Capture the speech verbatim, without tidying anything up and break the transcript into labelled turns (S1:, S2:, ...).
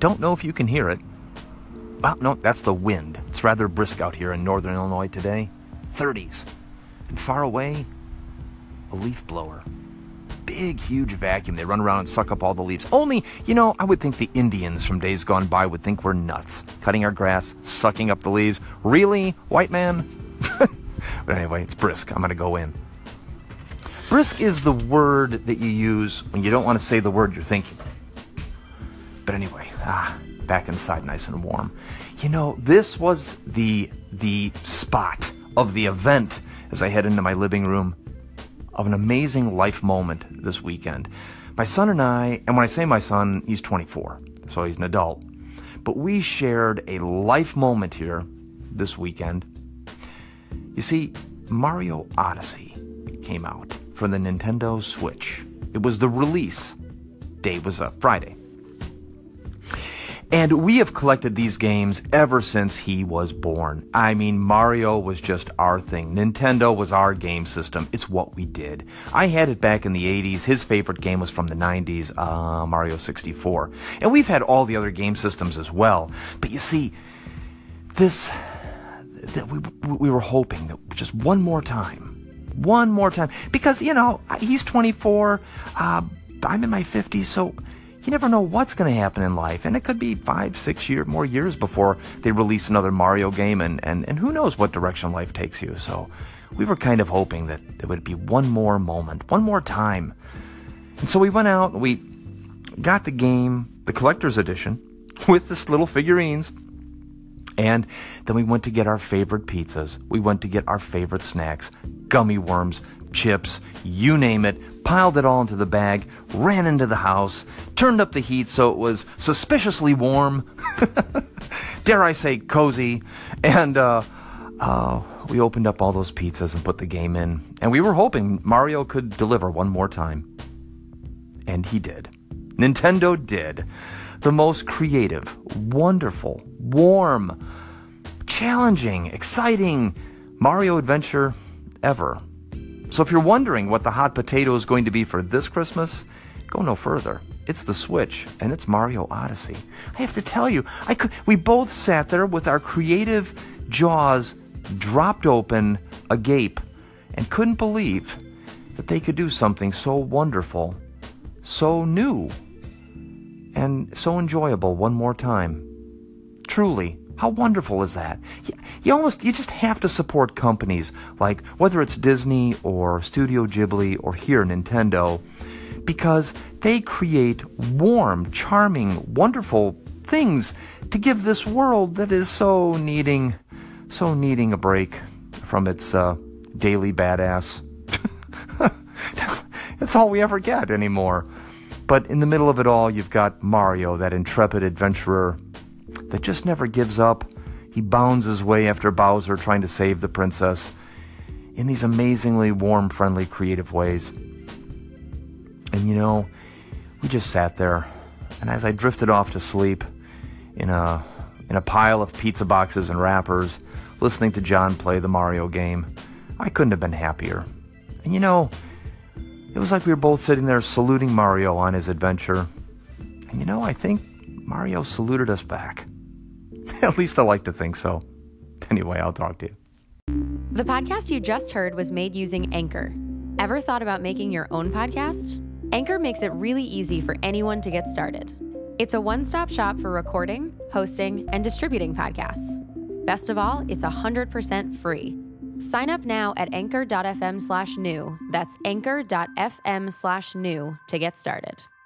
S1: Don't know if you can hear it. Well, no, that's the wind. It's rather brisk out here in northern Illinois today. thirties. And far away, a leaf blower. Big, huge vacuum. They run around and suck up all the leaves. Only, you know, I would think the Indians from days gone by would think we're nuts. Cutting our grass, sucking up the leaves. Really, white man? But anyway, it's brisk. I'm going to go in. Brisk is the word that you use when you don't want to say the word you're thinking. But anyway, ah, back inside nice and warm. You know, this was the the spot of the event as I head into my living room of an amazing life moment this weekend. My son and I, and when I say my son, he's twenty-four, so he's an adult, but we shared a life moment here this weekend. You see, Mario Odyssey came out for the Nintendo Switch. It was the release day, was a Friday. And we have collected these games ever since he was born. I mean, Mario was just our thing. Nintendo was our game system. It's what we did. I had it back in the eighties. His favorite game was from the nineties, uh, Mario sixty-four. And we've had all the other game systems as well. But you see, this, that we, we were hoping that just one more time, one more time. Because, you know, he's twenty-four, uh, I'm in my fifties, so you never know what's going to happen in life, and it could be five, six year, more years before they release another Mario game, and, and, and who knows what direction life takes you. So we were kind of hoping that there would be one more moment, one more time. And so we went out, and we got the game, the collector's edition, with this little figurines, and then we went to get our favorite pizzas. We went to get our favorite snacks, gummy worms, chips, you name it, piled it all into the bag, ran into the house, turned up the heat so it was suspiciously warm, dare I say cozy, and uh, uh, we opened up all those pizzas and put the game in, and we were hoping Mario could deliver one more time. And he did. Nintendo did. The most creative, wonderful, warm, challenging, exciting Mario adventure ever. So if you're wondering what the hot potato is going to be for this Christmas, go no further. It's the Switch, and it's Mario Odyssey. I have to tell you, I could, we both sat there with our creative jaws dropped open, agape, and couldn't believe that they could do something so wonderful, so new, and so enjoyable one more time. Truly, how wonderful is that? You, you almost, you just have to support companies like, whether it's Disney or Studio Ghibli or here Nintendo, because they create warm, charming, wonderful things to give this world that is so needing, so needing a break from its uh, daily badass. That's all we ever get anymore. But in the middle of it all, you've got Mario, that intrepid adventurer that just never gives up. He bounds his way after Bowser trying to save the princess in these amazingly warm, friendly, creative ways. And you know, we just sat there, and as I drifted off to sleep in a in a pile of pizza boxes and wrappers, listening to John play the Mario game, I couldn't have been happier. And you know, it was like we were both sitting there saluting Mario on his adventure. And you know, I think Mario saluted us back. At least I like to think so. Anyway, I'll talk to you.
S2: The podcast you just heard was made using Anchor. Ever thought about making your own podcast? Anchor makes it really easy for anyone to get started. It's a one-stop shop for recording, hosting, and distributing podcasts. Best of all, it's one hundred percent free. Sign up now at anchor.fm slash new. That's anchor.fm slash new to get started.